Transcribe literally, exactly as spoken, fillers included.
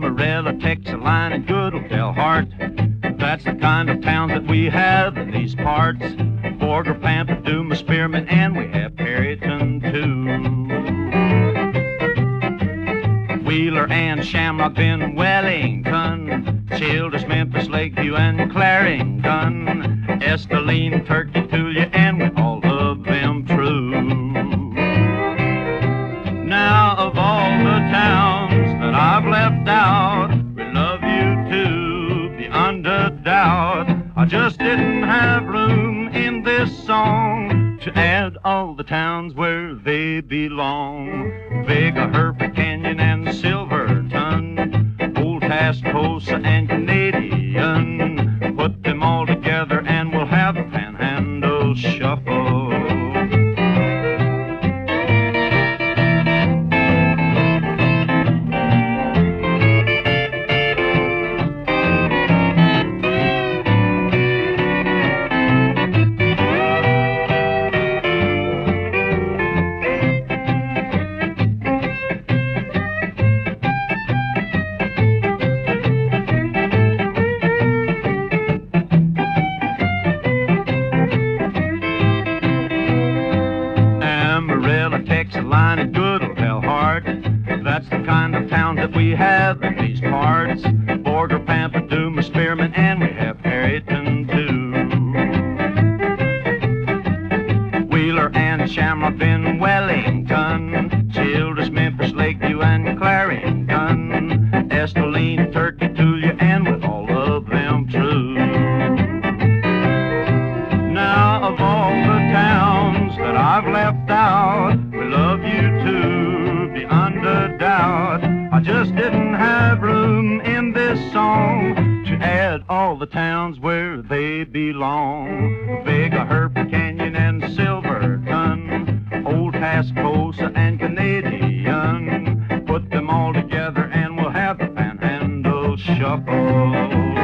Amarillo, Texaline, and good old Delhart. That's the kind of towns that we have in these parts. Borger, Pamperduma, Spearman, and we have Perryton too. Wheeler and Shamrock, then Wellington, Childress, Memphis, Lakeview, and Clarington, Esteline, Turkey, Tulia, and with all of them true. Now of all the towns that I've left out, we love you too, beyond a doubt. I just didn't have room in this song to add all the towns where they belong. Vega, Hereford, Canyon, and Silverton, Old Tascosa and Canadian. Put them all together and we'll have a Panhandle Shuffle. Texaline and good old Delhart. That's the kind of town that we have in these parts. Borger, Pamperduma, Spearman, and we have Perryton too. Wheeler and Shamrock, then Wellington, Childress, Memphis, Lakeview, and Clarington, Esteline, Turkey, Tulia, and with all of them true. Now of all the towns that I've left out, love you too, beyond a doubt. I just didn't have room in this song to add all the towns where they belong. Vega, Hereford, Canyon, and Silverton, Old Tascosa and Canadian. Put them all together and we'll have the Panhandle Shuffle.